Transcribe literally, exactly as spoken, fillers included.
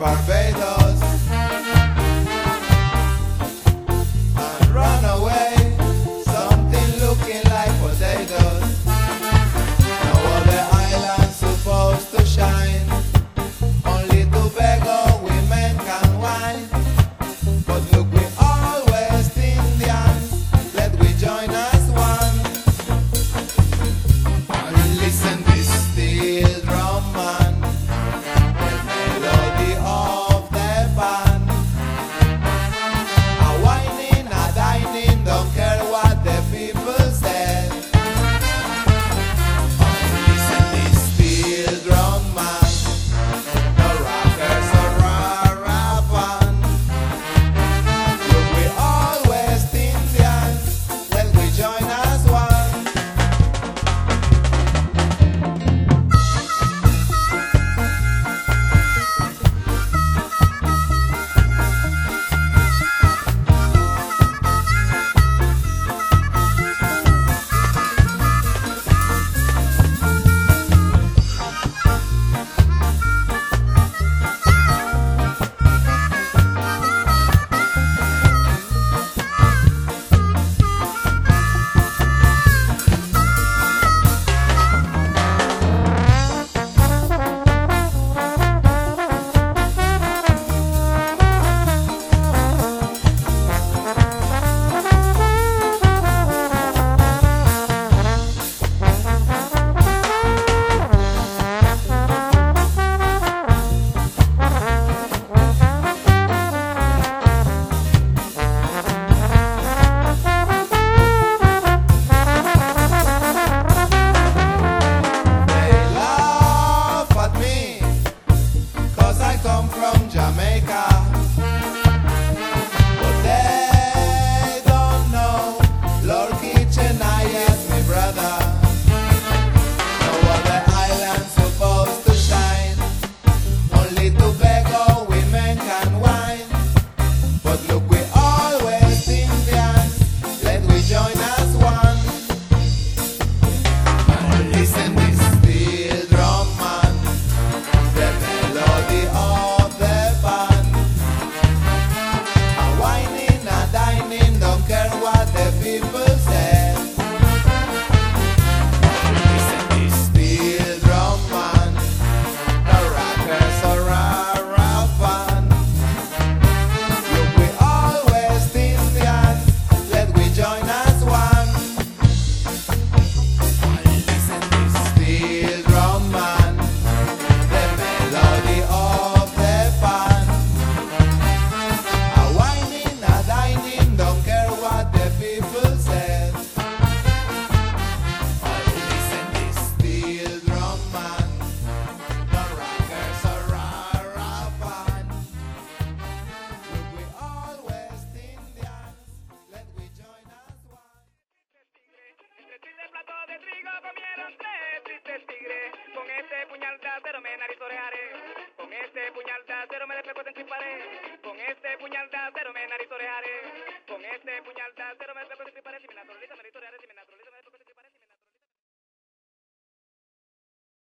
Barbados and run away, something looking like potatoes. Now all the islands supposed to shine, only Tobago women can whine. But look, we all West Indians, let we join as one. And listen this steel drum man, the melody of the band. A whining, a dining, don't care what the people say. And listen this steel drum man, the rockers are rah-rah band. Look, we all West Indians, let we join as one. They laugh at me, 'cause I come from Jamaica. But they don't know Lord Kitchener is my brother. No other island supposed to shine, only Tobago women can whine. But look, we all West Indians, let we join as one. And listen this steel drum man, the melody of the band. A whining, a dining, don't care what the people say. Listen this steel drum man, the rockers are rah-rah band. Look, we all West Indians, let we join as one. Listen this steel drum man, the melody of the band. A whining, a dining, don't care what the people say. Listen this steel drum man, the rockers are rah-rah band. Look, we all West Indians, let we join as one. Entre triste plato de trigo comieron tres tristes tigres. Con este puñal de acero me nariz orejaré. Con este puñal de acero me despego en crisparé. Con este puñal de acero me nariz orejaré. Con este puñal de acero me despego en crisparé. Si me naturaliza, me nariz orejaré. Si me naturaliza, me